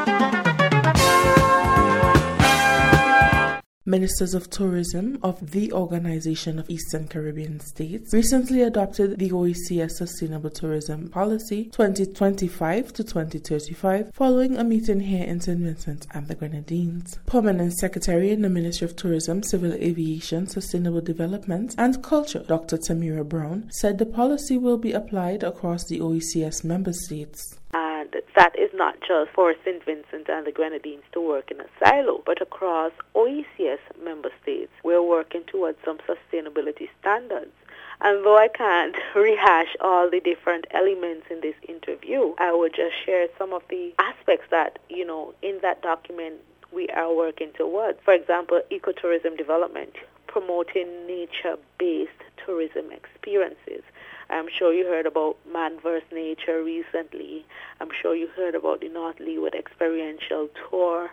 Ministers of Tourism of the Organization of Eastern Caribbean States recently adopted the OECS Sustainable Tourism Policy 2025 to 2035 following a meeting here in St. Vincent and the Grenadines. Permanent Secretary in the Ministry of Tourism, Civil Aviation, Sustainable Development and Culture, Dr. Tamira Brown, said the policy will be applied across the OECS member states. And that is not just for St. Vincent and the Grenadines to work in a silo, but across OECS member states. We're working towards some sustainability standards. And though I can't rehash all the different elements in this interview, I will just share some of the aspects that, in that document we are working towards. For example, ecotourism development, promoting nature-based tourism experiences. I'm sure you heard about Man vs. Nature recently. I'm sure you heard about the North Leeward experiential tour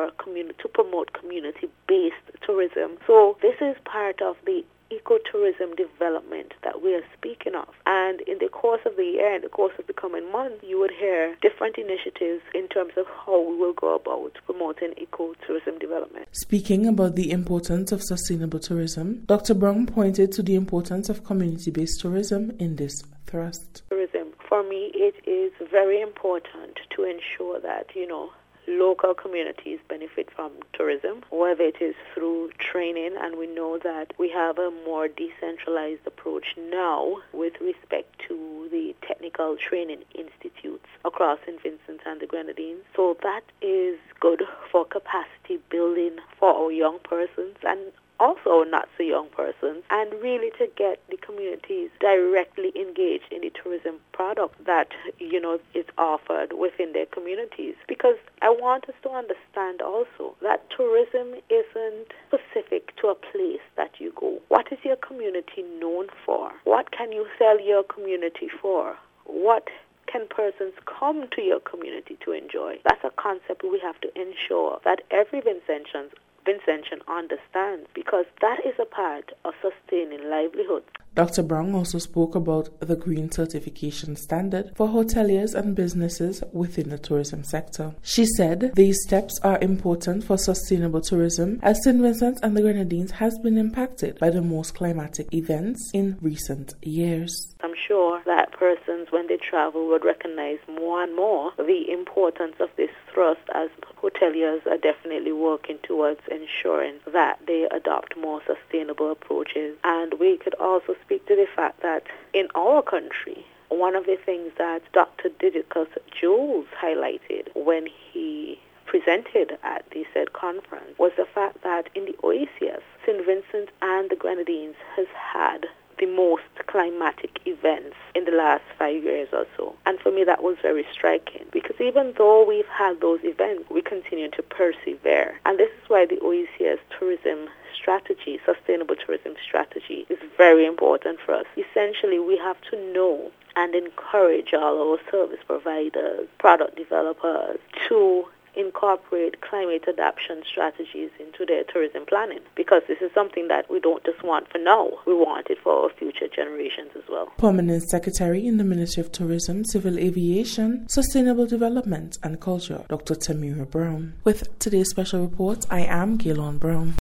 to promote community-based tourism. So this is part of the ecotourism development that we are speaking of. And in the course of the year, in the course of the coming months, you would hear different initiatives in terms of how we will go about promoting ecotourism development. Speaking about the importance of sustainable tourism, Dr. Brown pointed to the importance of community-based tourism in this thrust. Tourism, for me, it is very important to ensure that, local communities benefit from tourism, whether it is through training, and we know that we have a more decentralized approach now with respect to the technical training institutes across St. Vincent and the Grenadines. So that is good for capacity building for our young persons and also not so young persons, and really to get the communities directly engaged in the tourism product that, is offered within their communities. Because I want us to understand also that tourism isn't specific to a place that you go. What is your community known for? What can you sell your community for? What can persons come to your community to enjoy? That's a concept we have to ensure that every Vincentian understands, because that is a part of sustaining livelihoods. Dr. Brown also spoke about the Green Certification Standard for hoteliers and businesses within the tourism sector. She said these steps are important for sustainable tourism as St. Vincent and the Grenadines has been impacted by the most climatic events in recent years. I'm sure that persons, when they travel, would recognize more and more the importance of this thrust, as hoteliers are definitely working towards ensuring that they adopt more sustainable approaches. And we could also speak to the fact that in our country, one of the things that Dr. Didicus Jules highlighted when he presented at the said conference was the fact that in the OECS, St. Vincent and the Grenadines has had the most climatic events in the last 5 years or so. And for me, that was very striking, because even though we've had those events, we continue to persevere. And this is why the OECS tourism strategy, sustainable tourism strategy, is very important for us. Essentially, we have to know and encourage all our service providers, product developers to incorporate climate adaptation strategies into their tourism planning, because this is something that we don't just want for now, we want it for our future generations as well. Permanent Secretary in the Ministry of Tourism, Civil Aviation, Sustainable Development and Culture, Dr. Tamira Brown. With today's special report, I am Gaylon Brown.